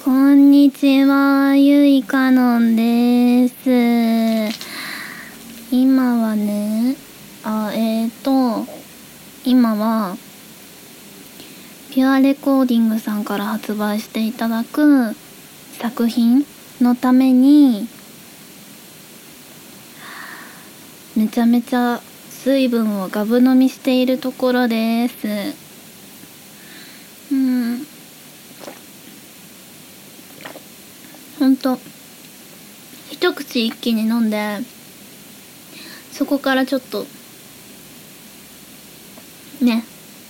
こんにちは、ゆいかのんです。今はね、今は、ピュアレコーディングさんから発売していただく作品のために、めちゃめちゃ水分をガブ飲みしているところです。ほんと、一口一気に飲んで、そこからちょっと、ね、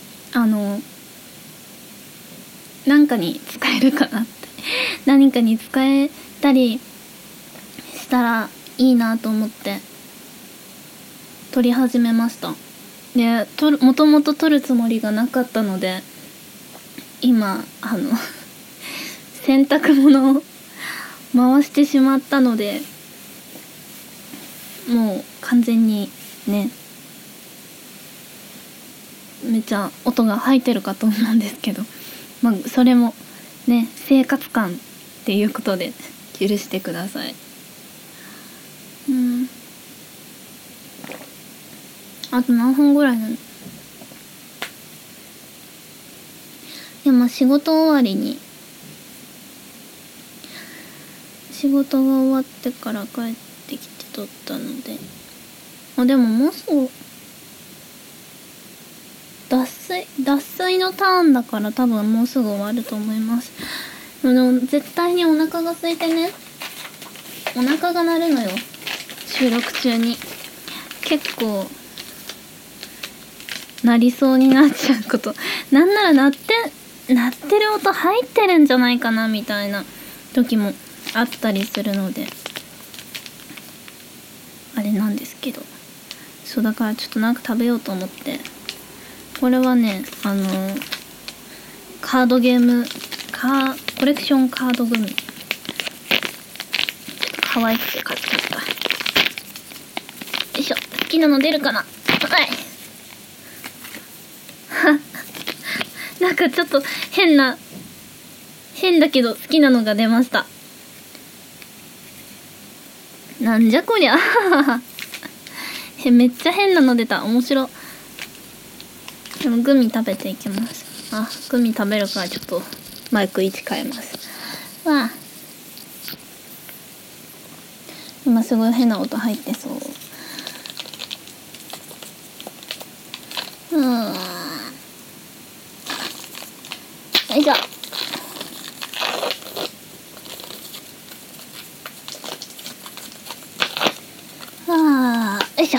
何かに使えるかなって。何かに使えたりしたらいいなと思って、撮り始めました。で、もともと撮るつもりがなかったので、今、洗濯物を回してしまったので、もう完全にね、めっちゃ音が入ってるかと思うんですけど、まあそれもね、生活感っていうことで許してください。あと何分ぐらいなの？でも仕事終わりに、仕事が終わってから帰ってきて撮ったので、でももうすぐ脱水のターンだから多分もうすぐ終わると思います。絶対にお腹が空いてね、お腹が鳴るのよ、収録中に。結構鳴りそうになっちゃうこと、なんなら鳴ってる音入ってるんじゃないかなみたいな時もあったりするので、あれなんですけど、そうだからちょっとなんか食べようと思って、これはね、カードゲームコレクションカードグミ、ちょっと可愛くて買っちゃった。よいしょ、好きなの出るかな。はいなんかちょっと変だけど好きなのが出ました。なんじゃこりゃめっちゃ変なの出た。面白。でもグミ食べていきます。グミ食べるからちょっとマイク位置変えます。今すごい変な音入ってそう。よいしょ。よいしょ。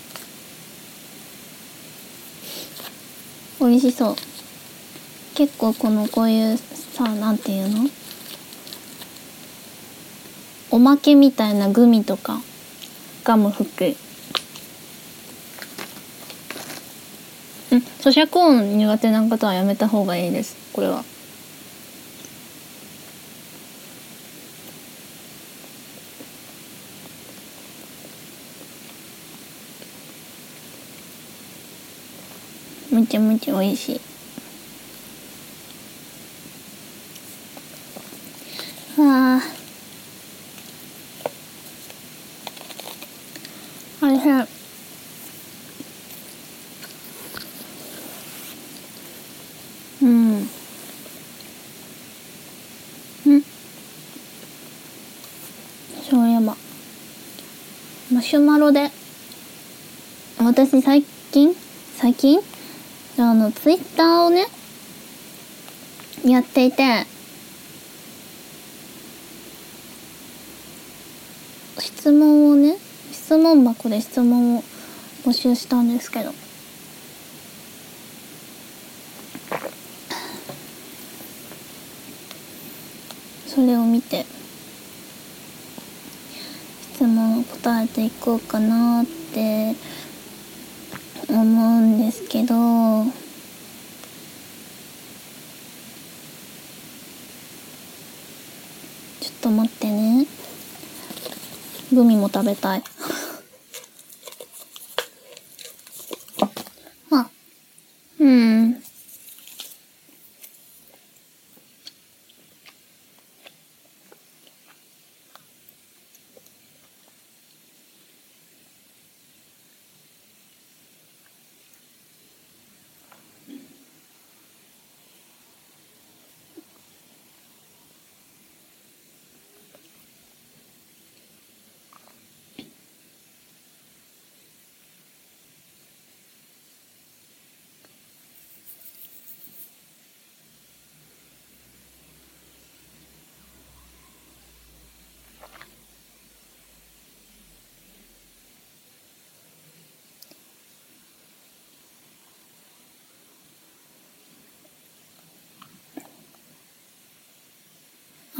美味しそう。結構こういうさ、なんていうの、おまけみたいなグミとかガム含咀嚼音苦手な方はやめた方がいいです。これはむちゃむちゃ美味しい。おいしい。そういえばマシュマロで、私最近ツイッターをねやっていて、質問箱で質問を募集したんですけど、それを見て質問を答えていこうかなって思うんですけど、ちょっと待ってね、グミも食べたい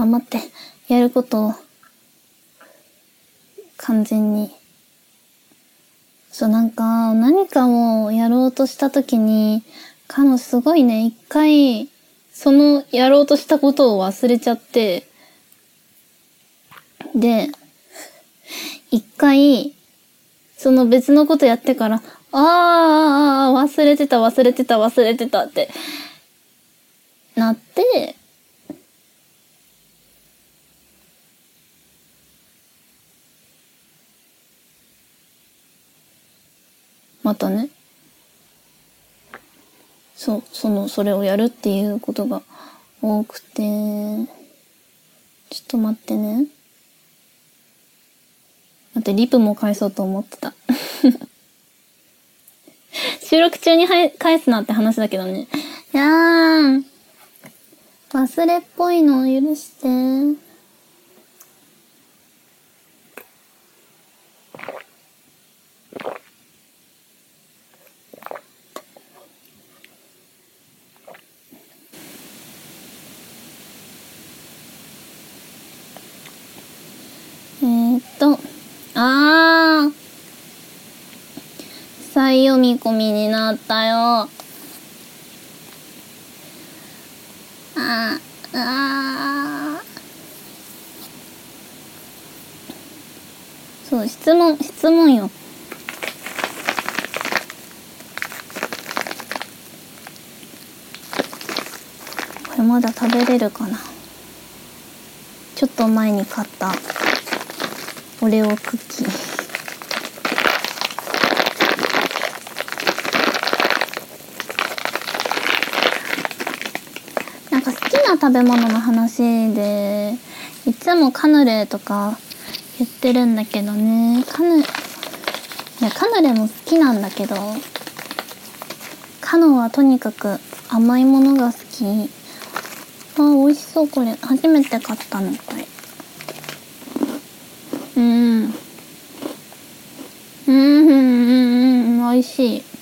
頑張ってやることを完全に。なんか何かをやろうとした時に、すごいね、一回、そのやろうとしたことを忘れちゃって、で、一回、その別のことやってから、忘れてたってなって、またね、それをやるっていうことが多くて、ちょっと待ってね。待って、リプも返そうと思ってた。収録中に返すなって話だけどね。いやー、忘れっぽいのを許して。再読み込みになったよ。そう、質問よ。これまだ食べれるかな。ちょっと前に買ったオレオクッキー。なんか好きな食べ物の話で、いつもカヌレとか言ってるんだけどね。カヌレも好きなんだけど、カノはとにかく甘いものが好き。美味しそう、これ。初めて買ったの、これ。美味しい。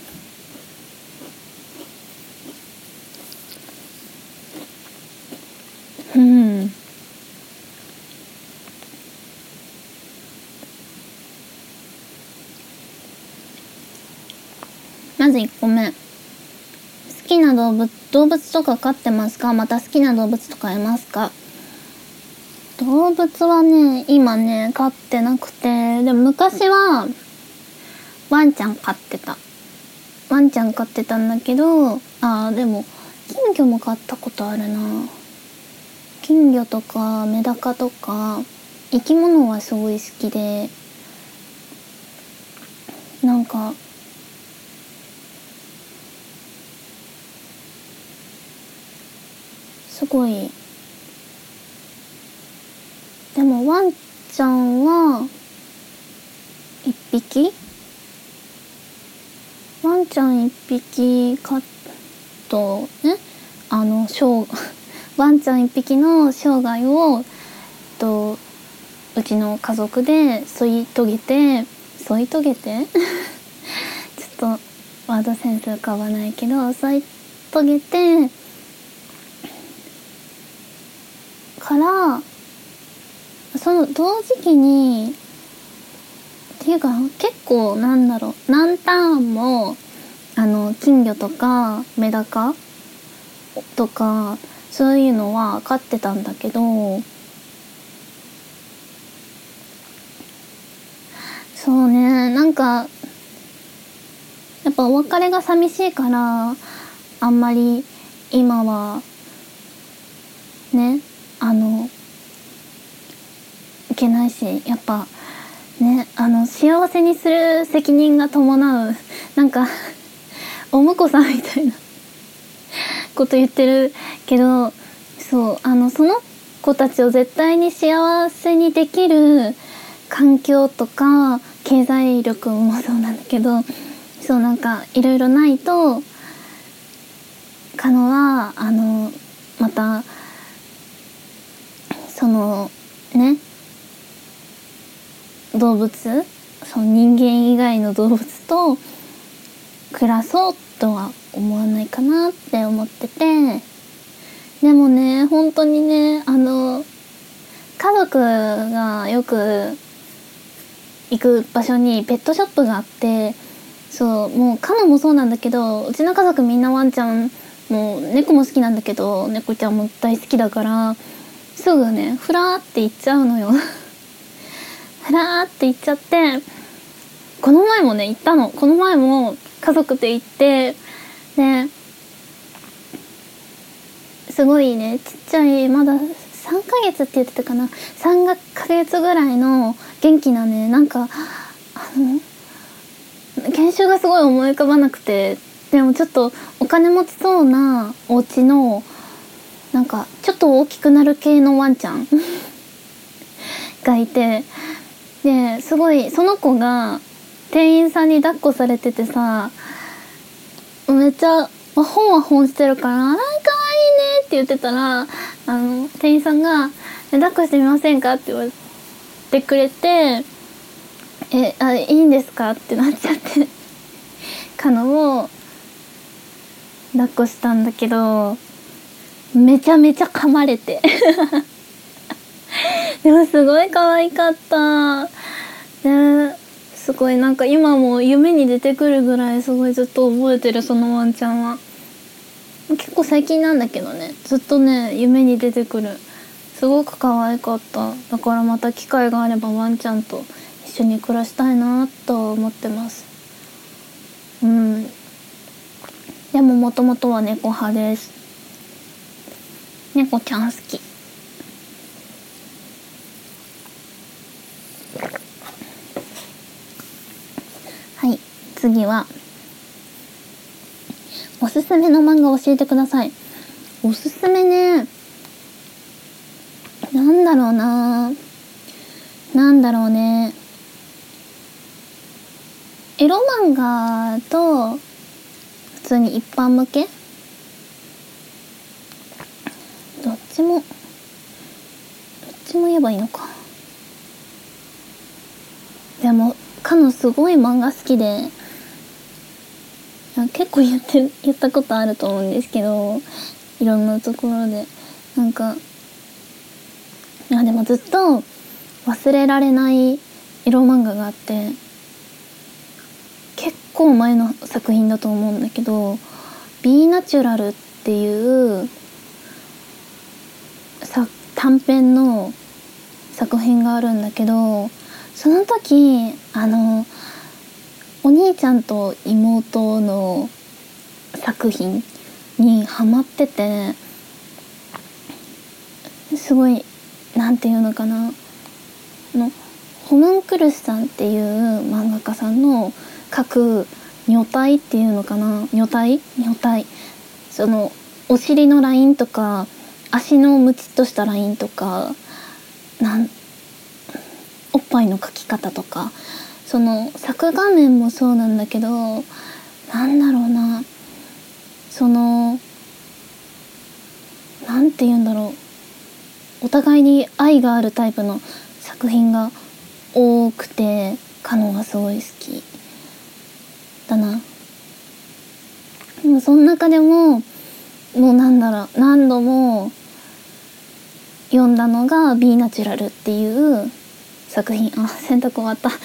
まず1個目。好きな動物とか飼ってますか？また好きな動物とかいますか？動物はね、今ね、飼ってなくて、でも昔は、ワンちゃん飼ってたんだけど、でも、金魚も飼ったことあるな。金魚とか、メダカとか、生き物はすごい好きで、なんか、すごい。でもワンちゃんは一匹？ワンちゃん一匹とね、ワンちゃん一匹の生涯をうちの家族で添い遂げてちょっとワードセンス浮かばないけど、添い遂げてからその同時期にっていうか結構何ターンも金魚とかメダカとかそういうのは飼ってたんだけど、そうね、なんかやっぱお別れが寂しいからあんまり今はねいけないし、やっぱね、幸せにする責任が伴う、なんかお婿さんみたいなこと言ってるけど、そう、その子たちを絶対に幸せにできる環境とか経済力もそうなんだけど、そうなんかいろいろないと、カノはまたそのね、動物、その人間以外の動物と暮らそうとは思わないかなって思ってて、でもね、本当にね、 家族がよく行く場所にペットショップがあって、そうもうカノもそうなんだけど、うちの家族みんなワンちゃんもう猫も好きなんだけど、猫ちゃんも大好きだからすぐねふらーって行っちゃうのよふらーって行っちゃって、この前もね行ったの。この前も家族で行って、ですごいねちっちゃい、まだ3ヶ月って言ってたかな、3ヶ月ぐらいの元気なね、なんか研修がすごい思い浮かばなくて、でもちょっとお金持ちそうなお家のなんかちょっと大きくなる系のワンちゃんがいて、ですごいその子が店員さんに抱っこされててさ、めっちゃ本は本してるから「あらかわいいね」って言ってたら、店員さんが「抱っこしてみませんか?」って言われてくれて「いいんですか?」ってなっちゃってカノを抱っこしたんだけど、めちゃめちゃ噛まれてでもすごい可愛かったね。すごいなんか今も夢に出てくるぐらいすごいずっと覚えてる、そのワンちゃんは。結構最近なんだけどね、ずっとね夢に出てくる。すごく可愛かった。だからまた機会があればワンちゃんと一緒に暮らしたいなと思ってます。でももともとは猫派です。猫ちゃん好き。はい、次はおすすめの漫画教えてください。おすすめね、なんだろうね。エロ漫画と普通に一般向け、どっちも言えばいいのか。でもかのすごい漫画好きで、結構言ったことあると思うんですけど、いろんなところでなんか、でもずっと忘れられないエロ漫画があって、結構前の作品だと思うんだけど、ビーナチュラルっていう短編の作品があるんだけど、その時お兄ちゃんと妹の作品にハマってて、すごいなんていうのかな、ホムンクルスさんっていう漫画家さんの描く女体っていうのかな、女体そのお尻のラインとか足のムチっとしたラインとかおっぱいの描き方とか、その作画面もそうなんだけど、なんだろうな、そのなんて言うんだろう、お互いに愛があるタイプの作品が多くて、カノがすごい好きだな。でもその中でももう何度も読んだのがビーナチュラルっていう作品。洗濯終わった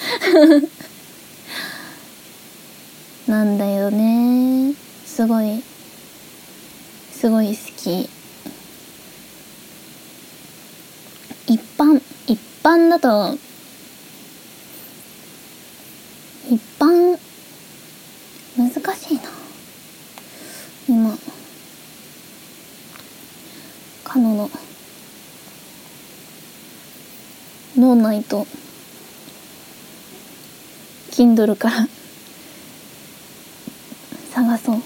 なんだよね。すごい好き。一般だと、難しいな今。カノの脳内と Kindle から探そう。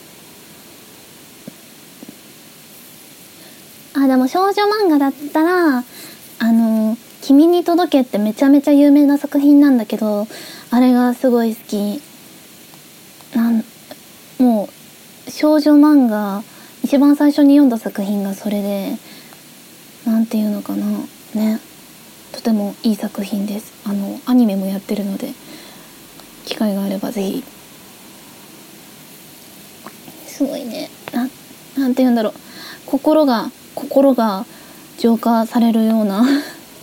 でも少女漫画だったら君に届けってめちゃめちゃ有名な作品なんだけど、あれがすごい好き。もう少女漫画一番最初に読んだ作品がそれで、なんていうのかなね、とてもいい作品です。アニメもやってるので、機会があればぜひ。すごいね、なんていうんだろう、心が浄化されるような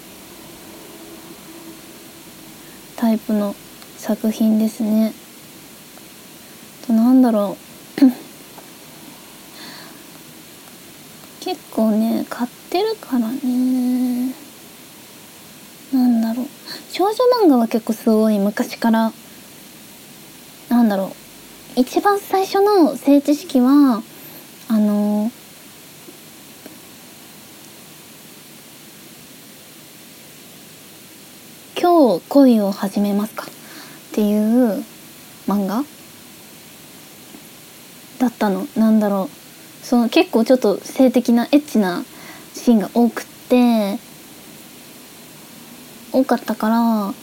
タイプの作品ですね。となんだろう結構ね買ってるからね。なんだろう、少女漫画は結構すごい昔から、なんだろう、一番最初の性知識は今日恋を始めますかっていう漫画だったの。なんだろう、その結構ちょっと性的なエッチなシーンが多かったから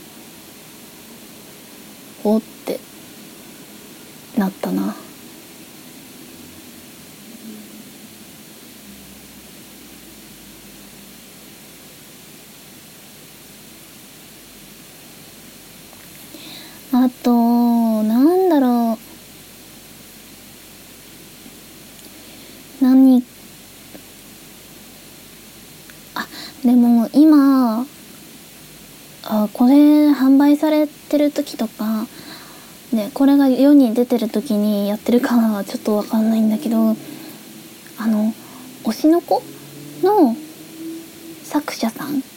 おってなったな。あとなんだろう、でも今これ販売されてる時とかね、これが世に出てる時にやってるかはちょっとわかんないんだけど、推しの子の作者さん、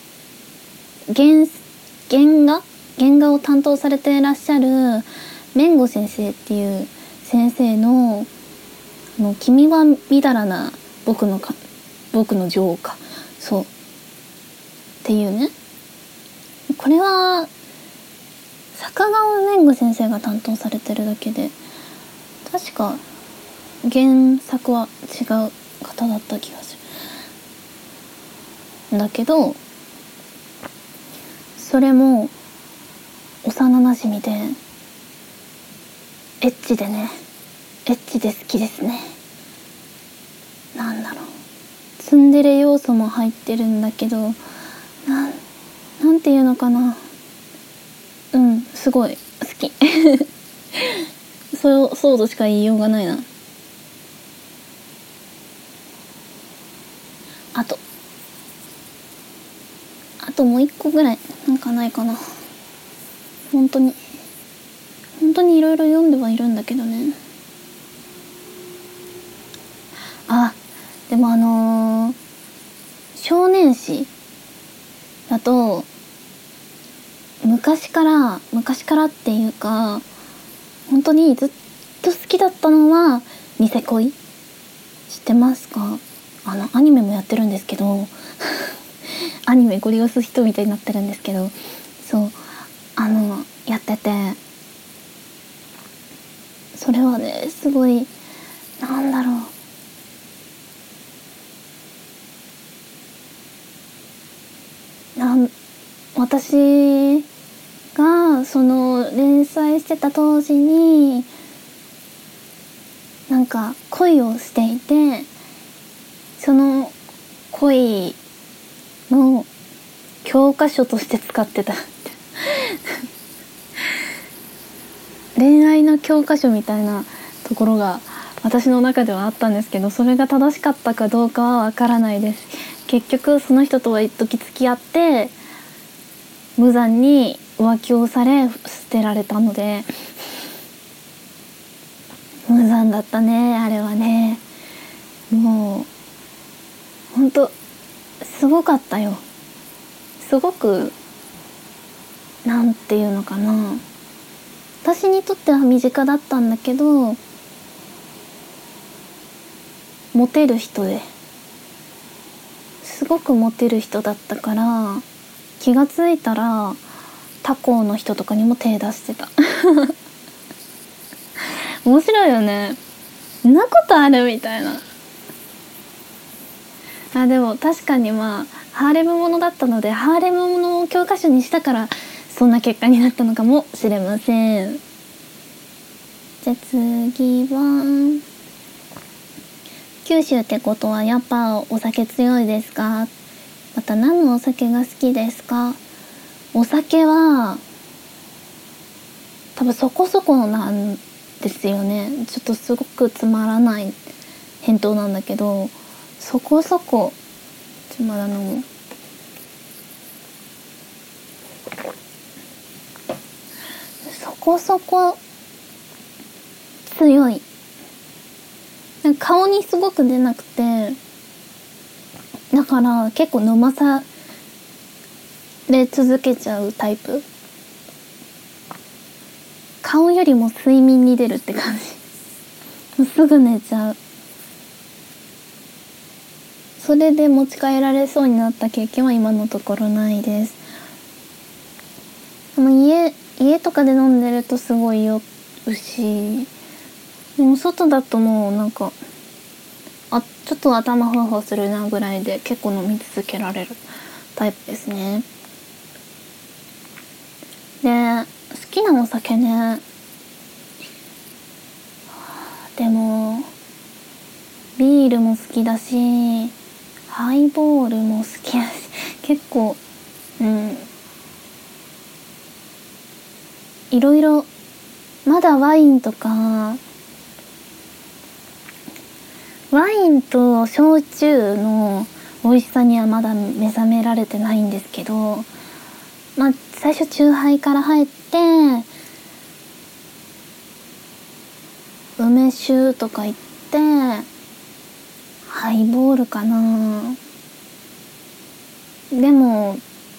原画を担当されていらっしゃる麺吾先生っていう先生の「君はみだらな僕の女王か」そうっていうね、これは坂川麺吾先生が担当されてるだけで、確か原作は違う方だった気がするんだけど、それも幼なじみでエッチで好きですね。なんだろう、ツンデレ要素も入ってるんだけど、なんていうのかな、すごい好きそうとしか言いようがないな。あともう一個ぐらいなんかないかな。本当にいろいろ読んではいるんだけどね。でも少年誌だと昔からっていうか本当にずっと好きだったのはニセ恋。知ってますか？アニメもやってるんですけどアニメゴリ押す人みたいになってるんですけど、そうやってて、それはねすごい、なんだろう、私がその連載してた当時になんか恋をしていて、その恋の教科書として使ってた恋愛の教科書みたいなところが私の中ではあったんですけど、それが正しかったかどうかはわからないです。結局その人とは一時付き合って無残に浮気をされ捨てられたので、無残だったねあれはね。もうほんとすごかったよ。すごく、なんていうのかな、私にとっては身近だったんだけど、モテる人ですごくモテる人だったから、気がついたら他校の人とかにも手出してた面白いよね、んなことあるみたいな。でも確かにハーレムものだったので、ハーレムものを教科書にしたからそんな結果になったのかもしれません。じゃあ次は、九州ってことはやっぱお酒強いですか？また何のお酒が好きですか？お酒は多分そこそこなんですよね。ちょっとすごくつまらない返答なんだけど、そこそこまだ飲む。 こそこ強い。なんか顔にすごく出なくて、だから結構飲まされ続けちゃうタイプ。顔よりも睡眠に出るって感じ。もうすぐ寝ちゃう。それで持ち帰られそうになった経験は今のところないです。でも家とかで飲んでるとすごい酔うし、でも外だともうなんかちょっと頭ふわふわするなぐらいで結構飲み続けられるタイプですね。で、好きなお酒ね、でもビールも好きだし、ハイボールも好きだし、結構いろいろ、まだワインとか、ワインと焼酎の美味しさにはまだ目覚められてないんですけど、まあ最初酎ハイから入って、梅酒とか行って、ハイボールかな。でも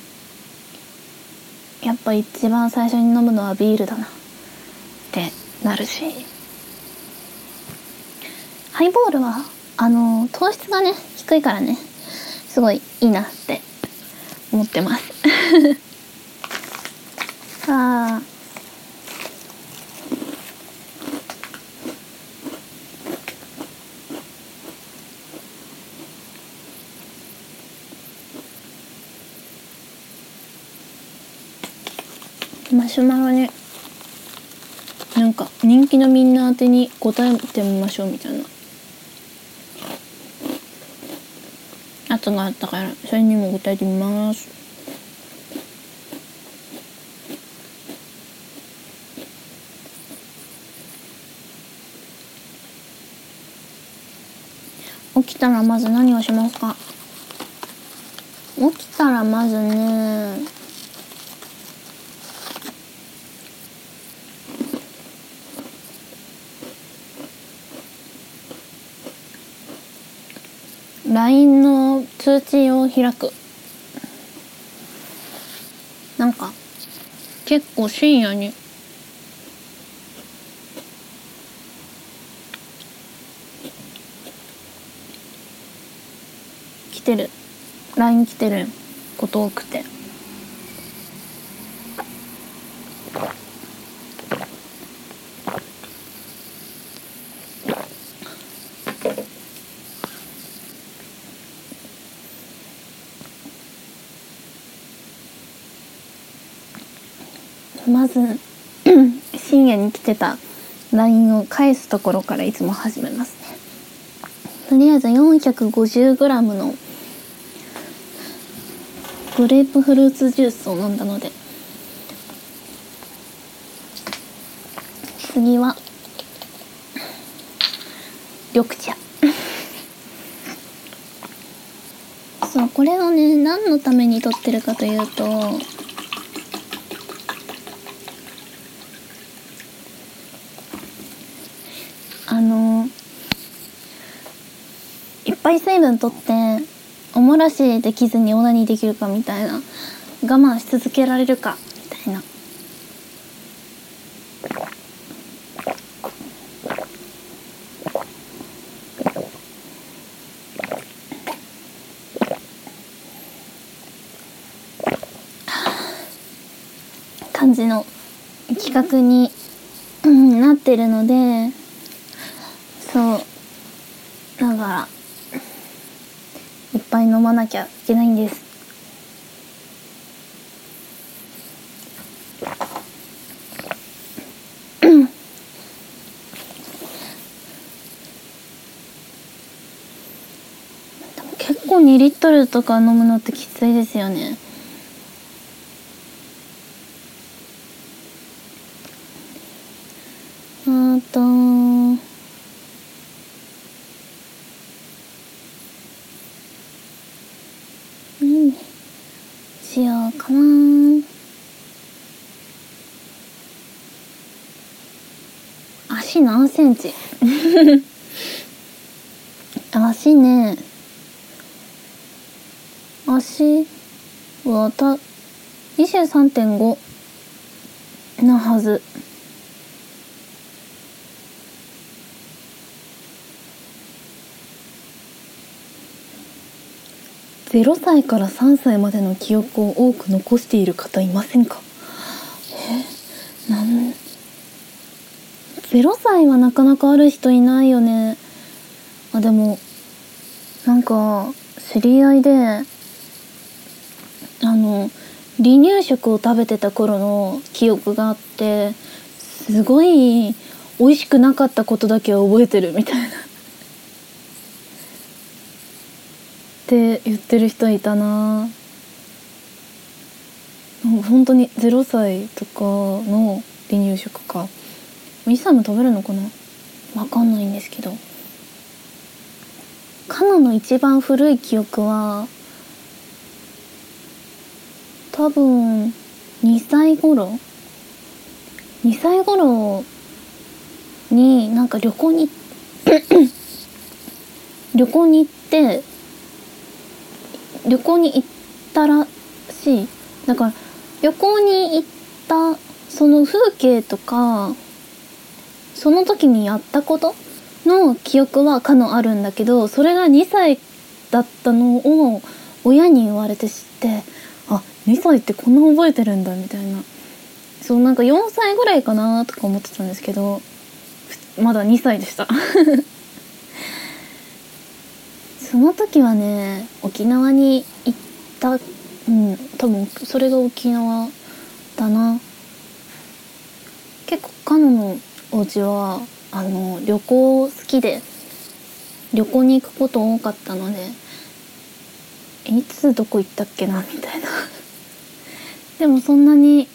やっぱ一番最初に飲むのはビールだなってなるし、ハイボールは糖質がね低いからね、すごいいいなって思ってますさあ、マシュマロになんか人気のみんな宛てに答えてみましょうみたいなやつがあったから、それにも答えてみます。起きたらまず何をしますか？起きたらまずね、LINE の通知を開く。なんか結構深夜に来てる LINE 来てること多くて、まず深夜に来てた LINE を返すところからいつも始めますね。とりあえず 450g のグレープフルーツジュースを飲んだので、次は緑茶そう、これをね何のために撮ってるかというと、いっぱい水分取っておもらしできずにオナニーできるかみたいな、我慢し続けられるかみたいな感じの企画になってるので、そうだからいっぱい飲まなきゃいけないんです。結構2リットルとか飲むのってきついですよね。何しようかな。 足何センチ足ね、足は23.5 なはず。0歳から3歳までの記憶を多く残している方いませんか？0歳はなかなかある人いないよね。でもなんか知り合いで離乳食を食べてた頃の記憶があって、すごい美味しくなかったことだけは覚えてるみたいなって言ってる人いたな。本当に0歳とかの離乳食か、1歳も食べるのかな、わかんないんですけど、カナの一番古い記憶は多分2歳頃になんか旅行に行ったらしい。だから旅行に行ったその風景とかその時にやったことの記憶はあるんだけど、それが2歳だったのを親に言われて知って、あ、2歳ってこんな覚えてるんだみたいな。そう、なんか4歳ぐらいかなとか思ってたんですけど、まだ2歳でしたその時はね、沖縄に行った、多分それが沖縄だな。結構カノのお家は旅行好きで旅行に行くこと多かったので、いつどこ行ったっけなみたいなでもそんなに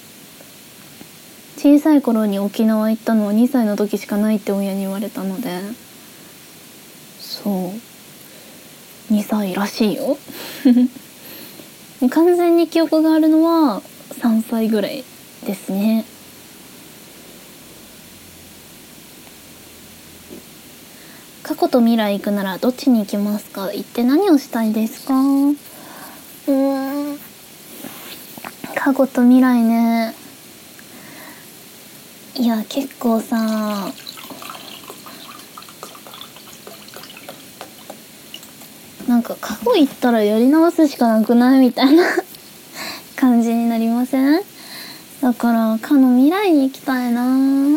小さい頃に沖縄行ったのは2歳の時しかないって親に言われたので、そう2歳らしいよ完全に記憶があるのは3歳ぐらいですね。過去と未来行くならどっちに行きますか？行って何をしたいですか？過去と未来ね。いや結構さ、なんか過去行ったらやり直すしかなくないみたいな感じになりません？だから未来に行きたいな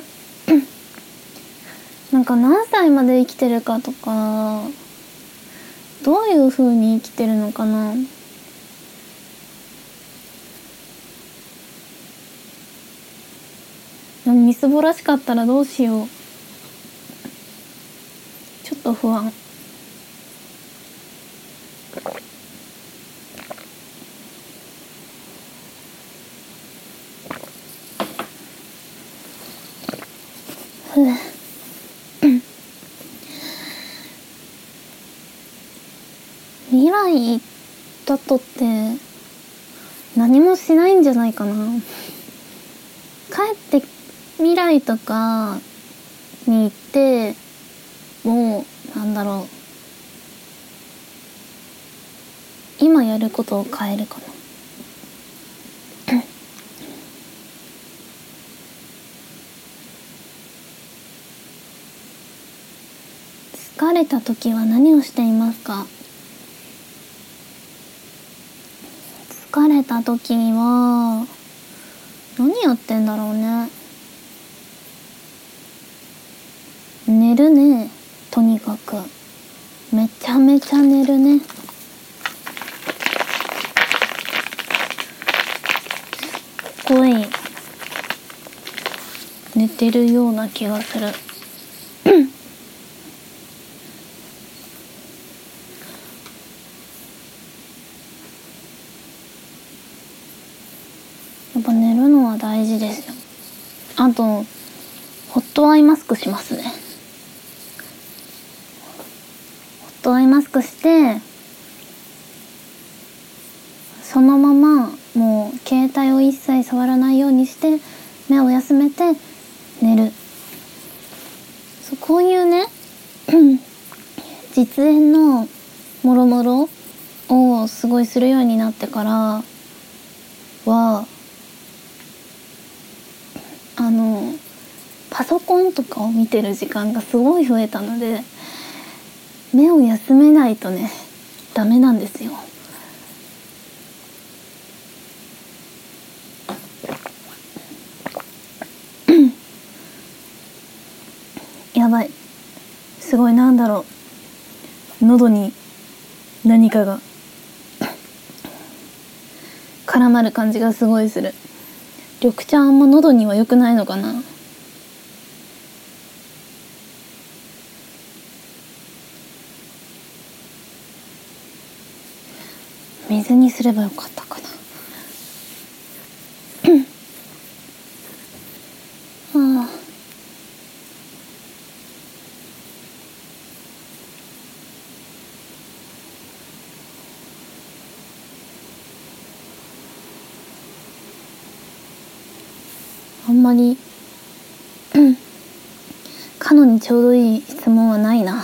なんか何歳まで生きてるかとか、どういう風に生きてるのかな。みすぼらしかったらどうしよう。ちょっと不安。未来行ったとって何もしないんじゃないかな。帰って未来とかに行ってもうなんだろう、今やることを変えるかな疲れた時は何をしていますか？疲れた時は何やってんだろうね。寝るね。とにかくめちゃめちゃ寝るね。すっごい寝てるような気がするやっぱ寝るのは大事ですよ。あとホットアイマスクしますね。ホットアイマスクしてそのままもう携帯を一切触らないようにして目を休めて寝る。 こういうね実演のもろもろをすごいするようになってからはパソコンとかを見てる時間がすごい増えたので、目を休めないとねダメなんですよ。やばい、すごい、なんだろう、喉に何かが絡まる感じがすごいする。緑茶あんま喉には良くないのかな。水にすればよかったかな。ああ、あんまりカノにちょうどいい質問はないな。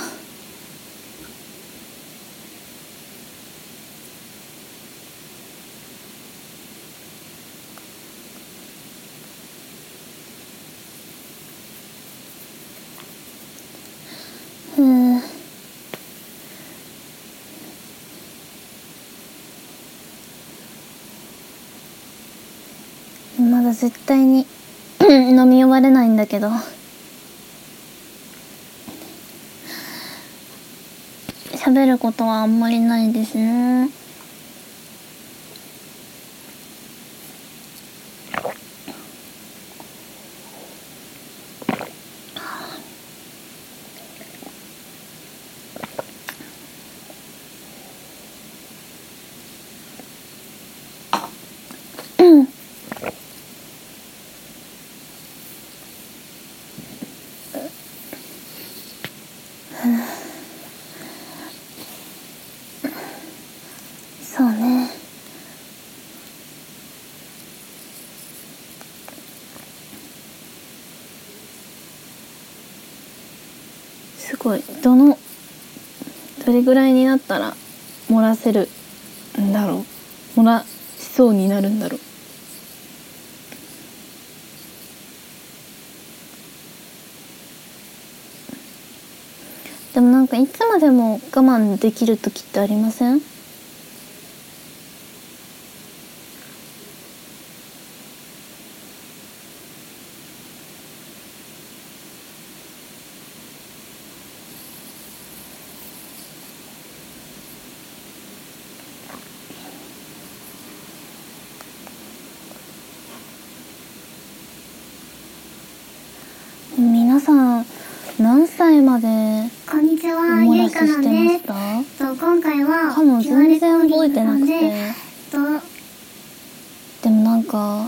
まだ絶対に飲み終われないんだけど、喋ることはあんまりないですね。そうね。すごい、どれぐらいになったら漏らせるんだろう、漏らしそうになるんだろう。でもなんかいつまでも我慢できる時ってありません？皆さん何歳までこんにちは、 お漏らしゆいかしてまのでした？ 今回はかも全然覚えてなくて、でもなんか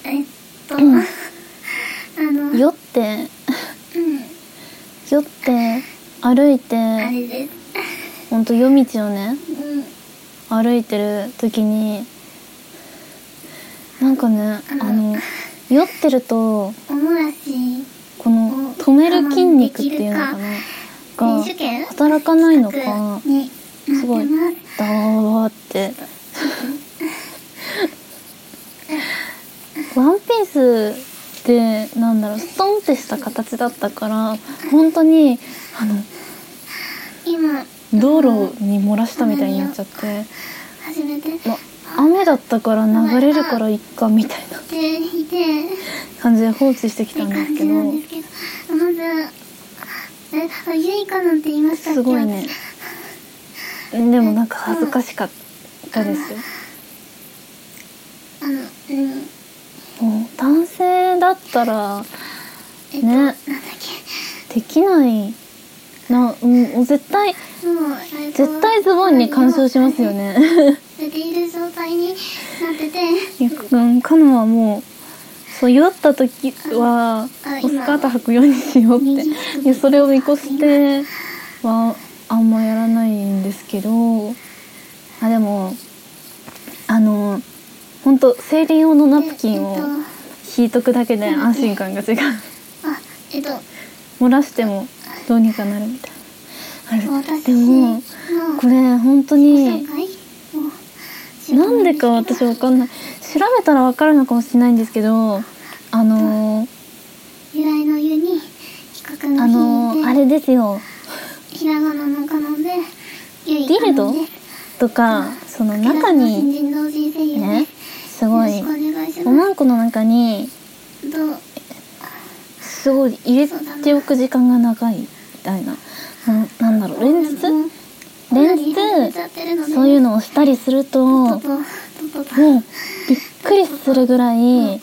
酔って酔って歩いて、 あれです。 ほんと夜道をね歩いてる時になんかね、酔ってるとお漏らしこの止める筋肉っていうのかなが働かないのか、すごいダーってワンピースってなんだろう、ストンってした形だったから本当に今道路に漏らしたみたいになっちゃって、 初めて雨だったから流れるからいっかみたいな感じで放置してきたんですけど、 まずゆいかなんて言いましたっけ？ すごいね。でもなんか恥ずかしかったですよ。もう男性だったらね、 なんだっできないな、絶対ズボンに干渉しますよね。 寝ている状態になってて、 カノはもうそう酔った時はスカート履くようにしようって、いやそれを見越してはあんまやらないんですけど、でもほんと生理用のナプキンを引いとくだけで安心感が違う。漏らしてもどうにかなるみたいなある。 私でもこれ本当になんでか私わかんない。調べたらわかるのかもしれないんですけど、 由来の湯に比較の日であれですよ、 ひらがなのカノンでディルドとかその中にね、すごいおまんこの中にすごい入れておく時間が長いみたいな、なんだろう、連日そういうのをしたりするともうびっくりするぐらい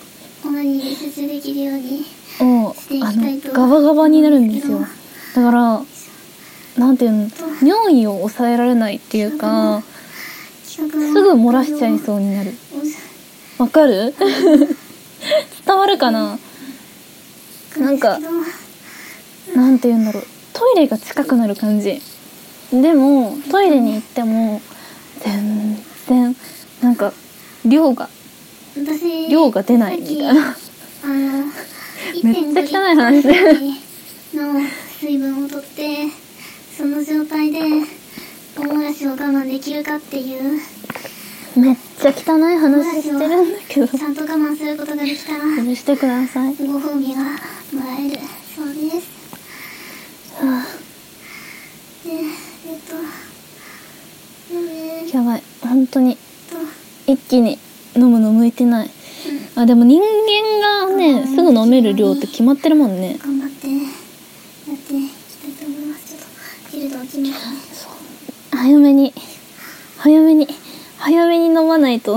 ガバガバになるんですよ。だからなんていうの、尿意を抑えられないっていうか、すぐ漏らしちゃいそうになる。わかる？伝わるかな？なんかなんていうんだろう、トイレが近くなる感じ。でもトイレに行っても全然なんか量が出ないみたいな。めっちゃ汚い話での水分を取ってその状態でお漏らしを我慢できるかっていうめっちゃ汚い話してるんだけど、 ちゃんと我慢することができたら許してください。 ご褒美がもらえるそうです。 やばい、本当に一気に飲むの向いてない。あ、でも人間がねすぐ飲める量って決まってるもんね。 頑張ってやっていきたいと思います。ちょっとフィルトを決めてね。 早めに飲まないと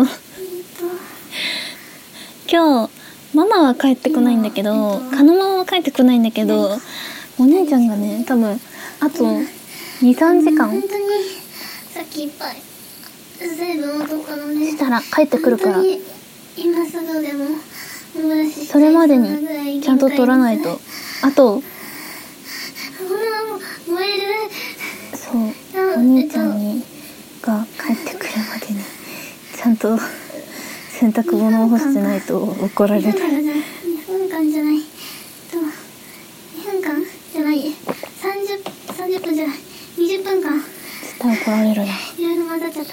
今日ママは帰ってこないんだけど、カノママは帰ってこないんだけど、お姉ちゃんがね多分あと 2,3 時間本当にさっきいっぱい水分を取ったのでしたら帰ってくるから、 今すぐでもお漏らしそれまでにちゃんと取らないと。あと燃える。 そう、お兄ちゃんが帰ってくるまでにちゃんと洗濯物を干してないと怒られる。 2分間じゃない2分間じゃない30分じゃない20分間絶対怒られるな。 いろいろ混ざっちゃった。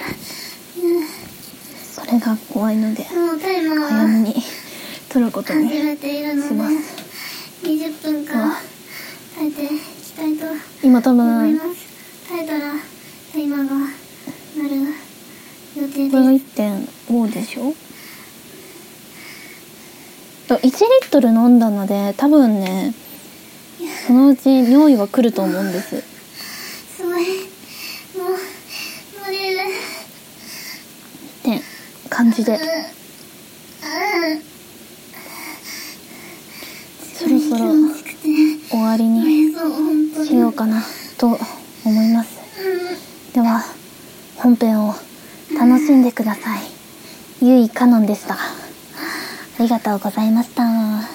それが怖いのでもうタイマー早めに取ることに感じられているのでします。 20分間耐えていきたいと今多思い分ます。耐えたらタイマーが鳴る予定これがです。 1.5 でしょ。1リットル飲んだので多分ねそのうち尿意は来ると思うんです。 すごいもう乗れるって感じでそろそろ終わりにしようかなと思います。では本編を楽しんでください。ゆいかのんでした。ありがとうございました。